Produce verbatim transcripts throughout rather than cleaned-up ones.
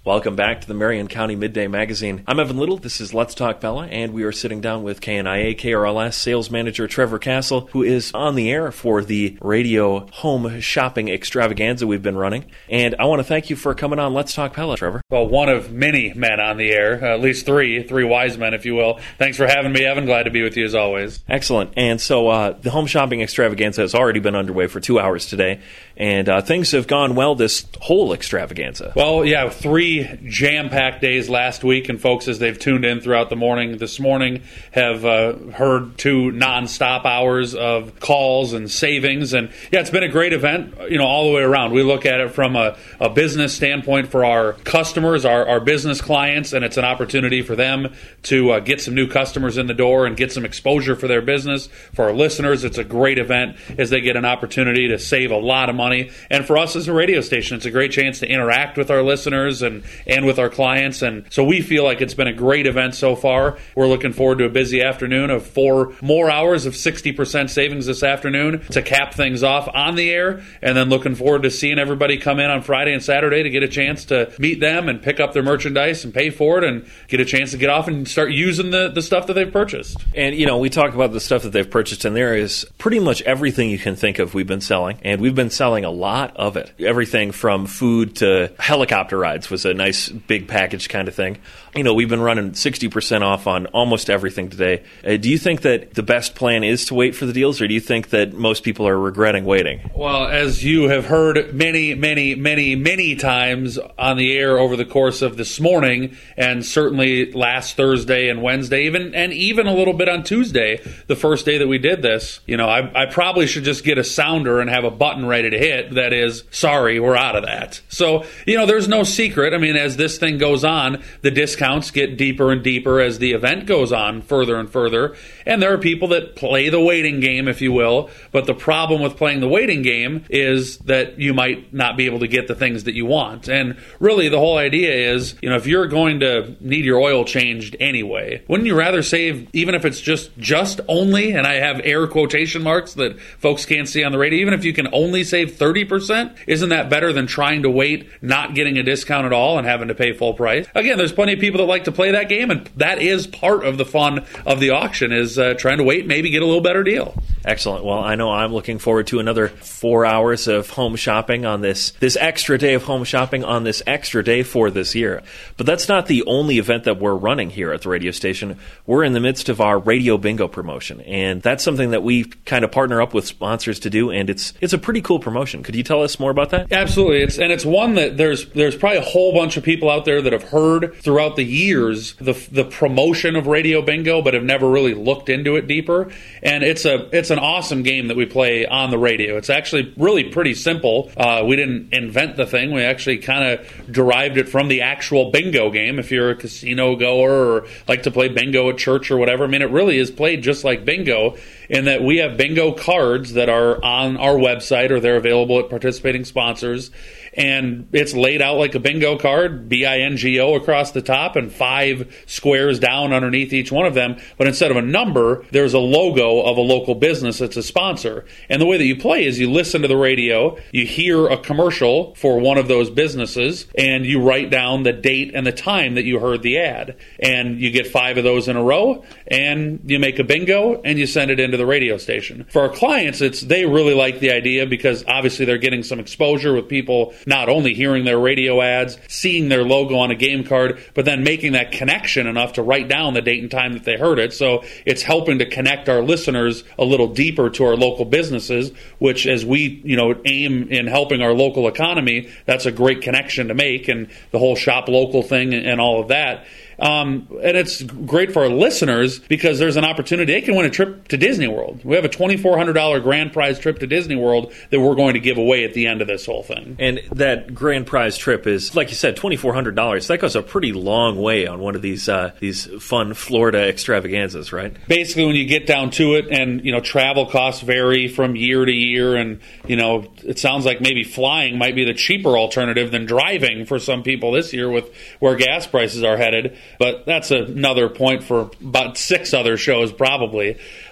Welcome back to the Marion County Midday Magazine. I'm Evan Little. This is Let's Talk Pella, and we are sitting down with K N I A K R L S sales manager Trevor Castle, who is on the air for the radio home shopping extravaganza we've been running. And I want to thank you for coming on Let's Talk Pella, Trevor. Well, one of many men on the air, uh, at least three, three wise men, if you will. Thanks for having me, Evan. Glad to be with you as always. Excellent. And so uh, the home shopping extravaganza has already been underway for two hours today, and uh, things have gone well this whole extravaganza. Well, yeah, three jam-packed days last week, and folks, as they've tuned in throughout the morning this morning, have uh, heard two non-stop hours of calls and savings. And yeah, it's been a great event, you know, all the way around. We look at it from a, a business standpoint for our customers, our, our business clients, and it's an opportunity for them to uh, get some new customers in the door and get some exposure for their business. For our listeners, it's a great event as they get an opportunity to save a lot of money. And for us as a radio station, it's a great chance to interact with our listeners and, and with our clients. And so we feel like it's been a great event so far. We're looking forward to a busy afternoon of four more hours of sixty percent savings this afternoon to cap things off on the air. And then looking forward to seeing everybody come in on Friday and Saturday to get a chance to meet them and pick up their merchandise and pay for it and get a chance to get off and start using the, the stuff that they've purchased. And, you know, we talk about the stuff that they've purchased, and there is pretty much everything you can think of we've been selling. And we've been selling a lot of it. Everything from food to helicopter rides was a nice big package kind of thing. You know, we've been running sixty percent off on almost everything today. Uh, do you think that the best plan is to wait for the deals, or do you think that most people are regretting waiting? Well, as you have heard many, many, many, many times on the air over the course of this morning, and certainly last Thursday and Wednesday, even and even a little bit on Tuesday, the first day that we did this, you know, I, I probably should just get a sounder and have a button ready to hit that is, sorry, we're out of that. So, you know, there's no secret. I mean, as this thing goes on, the discounts get deeper and deeper as the event goes on further and further. And there are people that play the waiting game, if you will. But the problem with playing the waiting game is that you might not be able to get the things that you want. And really, the whole idea is, you know, if you're going to need your oil changed anyway, wouldn't you rather save, even if it's just just only, and I have air quotation marks that folks can't see on the radio, even if you can only save thirty percent, isn't that better than trying to wait, not getting a discount at all, and having to pay full price? Again, there's plenty of people that like to play that game, and that is part of the fun of the auction, is uh, trying to wait, maybe get a little better deal. Excellent. Well, I know I'm looking forward to another four hours of home shopping on this, this extra day of home shopping on this extra day for this year. But that's not the only event that we're running here at the radio station. We're in the midst of our radio bingo promotion, and that's something that we kind of partner up with sponsors to do, and it's it's a pretty cool promotion. Could you tell us more about that? Absolutely. It's and it's one that there's there's probably a whole bunch of people out there that have heard throughout the years the the promotion of radio bingo, but have never really looked into it deeper. And it's a it's an awesome game that we play on the radio. It's actually really pretty simple. Uh, we didn't invent the thing. We actually kind of derived it from the actual bingo game. If you're a casino goer or like to play bingo at church or whatever, I mean, it really is played just like bingo, in that we have bingo cards that are on our website, or they're available at participating sponsors. And it's laid out like a bingo card, B I N G O across the top, and five squares down underneath each one of them. But instead of a number, there's a logo of a local business that's a sponsor. And the way that you play is you listen to the radio, you hear a commercial for one of those businesses, and you write down the date and the time that you heard the ad. And you get five of those in a row, and you make a bingo, and you send it into the radio station. For our clients, it's they really like the idea, because obviously they're getting some exposure with people not only hearing their radio ads, seeing their logo on a game card, but then making that connection enough to write down the date and time that they heard it. So it's helping to connect our listeners a little deeper to our local businesses, which, as we, you know, aim in helping our local economy, that's a great connection to make, and the whole shop local thing and all of that. Um, and it's great for our listeners because there's an opportunity. They can win a trip to Disney World. We have a twenty-four hundred dollars grand prize trip to Disney World that we're going to give away at the end of this whole thing. And that grand prize trip is, like you said, twenty-four hundred dollars. That goes a pretty long way on one of these uh, these fun Florida extravaganzas, right? Basically, when you get down to it, and, you know, travel costs vary from year to year, and, you know, it sounds like maybe flying might be the cheaper alternative than driving for some people this year with where gas prices are headed. But that's another point for about six other shows probably. Uh,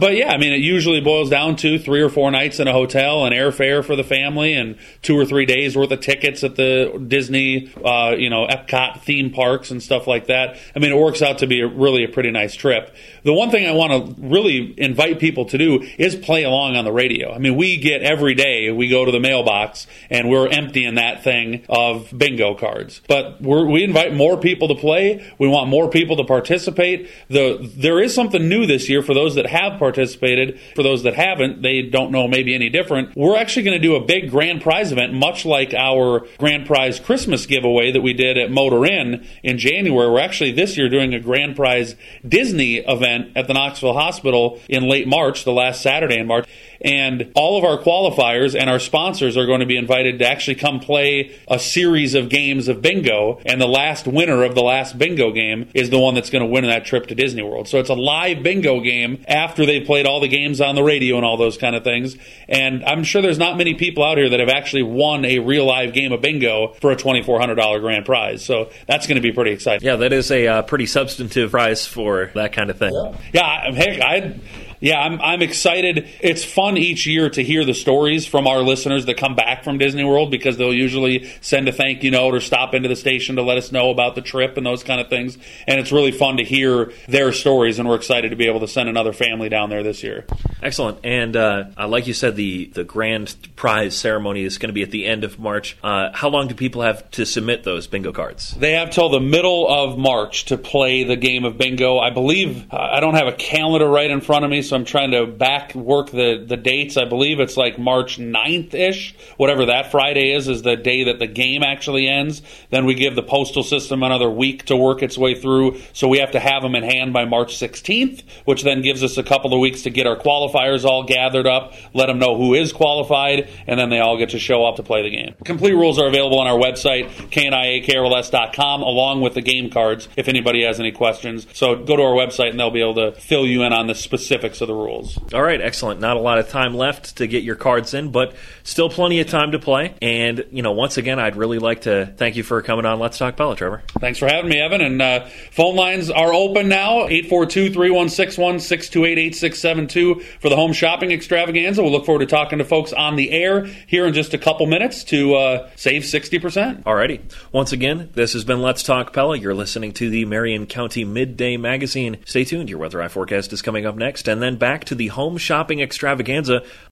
but yeah, I mean, it usually boils down to three or four nights in a hotel and airfare for the family and two or three days worth of tickets at the Disney, uh, you know, Epcot theme parks and stuff like that. I mean, it works out to be a, really a pretty nice trip. The one thing I want to really invite people to do is play along on the radio. I mean, we get every day, we go to the mailbox and we're emptying that thing of bingo cards. But we're, we invite more people to play. We want more people to participate. The, there is something new this year for those that have participated. For those that haven't, they don't know maybe any different. We're actually going to do a big grand prize event, much like our grand prize Christmas giveaway that we did at Motor Inn in January. We're actually this year doing a grand prize Disney event at the Knoxville Hospital in late March, the last Saturday in March. And all of our qualifiers and our sponsors are going to be invited to actually come play a series of games of bingo. And the last winner of the last bingo game is the one that's going to win that trip to Disney World. So it's a live bingo game after they've played all the games on the radio and all those kind of things. And I'm sure there's not many people out here that have actually won a real live game of bingo for a twenty-four hundred dollars grand prize. So that's going to be pretty exciting. Yeah, that is a uh, pretty substantive prize for that kind of thing. Yeah, yeah heck, I... Yeah, I'm I'm excited. It's fun each year to hear the stories from our listeners that come back from Disney World, because they'll usually send a thank you note or stop into the station to let us know about the trip and those kind of things. And it's really fun to hear their stories, and we're excited to be able to send another family down there this year. Excellent. And uh, like you said, the, the grand prize ceremony is going to be at the end of March. Uh, how long do people have to submit those bingo cards? They have till the middle of March to play the game of bingo. I believe, uh, I don't have a calendar right in front of me, so I'm trying to back work the, the dates. I believe it's like March ninth-ish. Whatever that Friday is, is the day that the game actually ends. Then we give the postal system another week to work its way through. So we have to have them in hand by March sixteenth, which then gives us a couple of weeks to get our qualifiers all gathered up, let them know who is qualified, and then they all get to show up to play the game. Complete rules are available on our website, K N I A K R L S dot com, along with the game cards if anybody has any questions. So go to our website and they'll be able to fill you in on the specifics of the rules. All right, excellent. Not a lot of time left to get your cards in, but still plenty of time to play. And, you know, once again, I'd really like to thank you for coming on Let's Talk Pella, Trevor. Thanks for having me, Evan. And uh, phone lines are open now, eight four two, three one six one, six two eight, eight six seven two for the home shopping extravaganza. We'll look forward to talking to folks on the air here in just a couple minutes to uh, save sixty percent. All righty. Once again, this has been Let's Talk Pella. You're listening to the Marion County Midday Magazine. Stay tuned. Your Weather Eye forecast is coming up next. And then back to the home shopping extravaganza